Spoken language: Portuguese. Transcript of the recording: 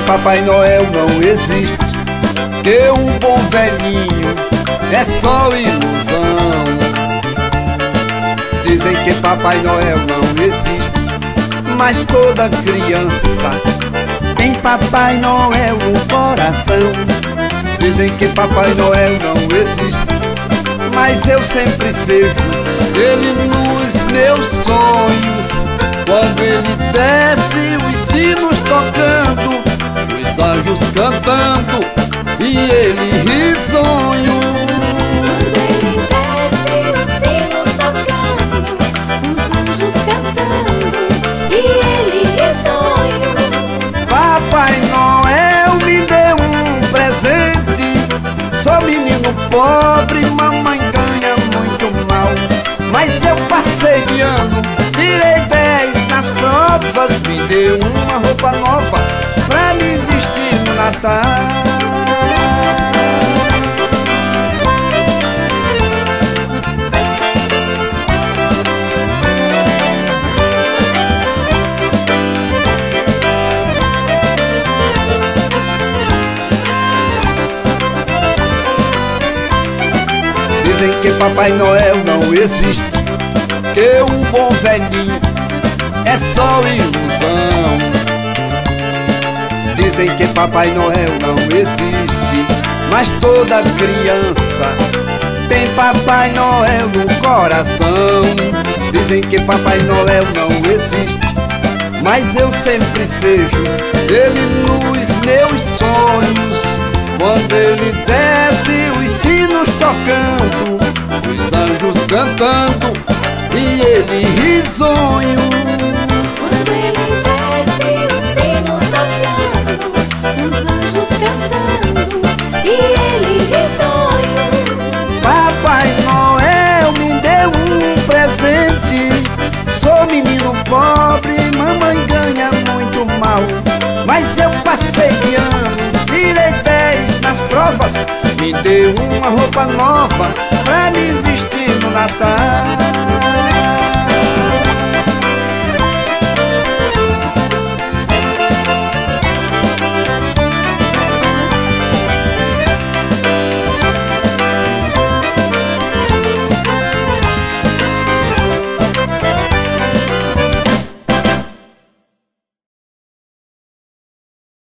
Papai Noel não existe, que um bom velhinho é só ilusão. Dizem que Papai Noel não existe, mas toda criança tem Papai Noel no coração. Dizem que Papai Noel não existe, mas eu sempre vejo ele nos meus sonhos. Quando ele desce, os sinos tocando, os anjos cantando e ele risonho. Quando ele desce, os sinos tocando, os anjos cantando e ele risonho. Papai Noel me deu um presente, sou menino pobre, mamãe ganha muito mal. Mas eu passei de ano, tirei 10 nas provas, me deu uma roupa nova pra me vestir no Natal. Dizem que Papai Noel não existe, que o bom velhinho é só ilusão. Dizem que Papai Noel não existe, mas toda criança tem Papai Noel no coração. Dizem que Papai Noel não existe, mas eu sempre vejo ele nos meus sonhos. Quando ele desce, os sinos tocando, os anjos cantando e ele risonho. Quando ele desce, os sinos tocando, os anjos cantando e ele risonho. Papai Noel me deu um presente, sou menino pobre, mamãe ganha muito mal. Mas eu passei de ano, tirei 10 nas provas, me deu uma roupa nova pra me vestir no Natal.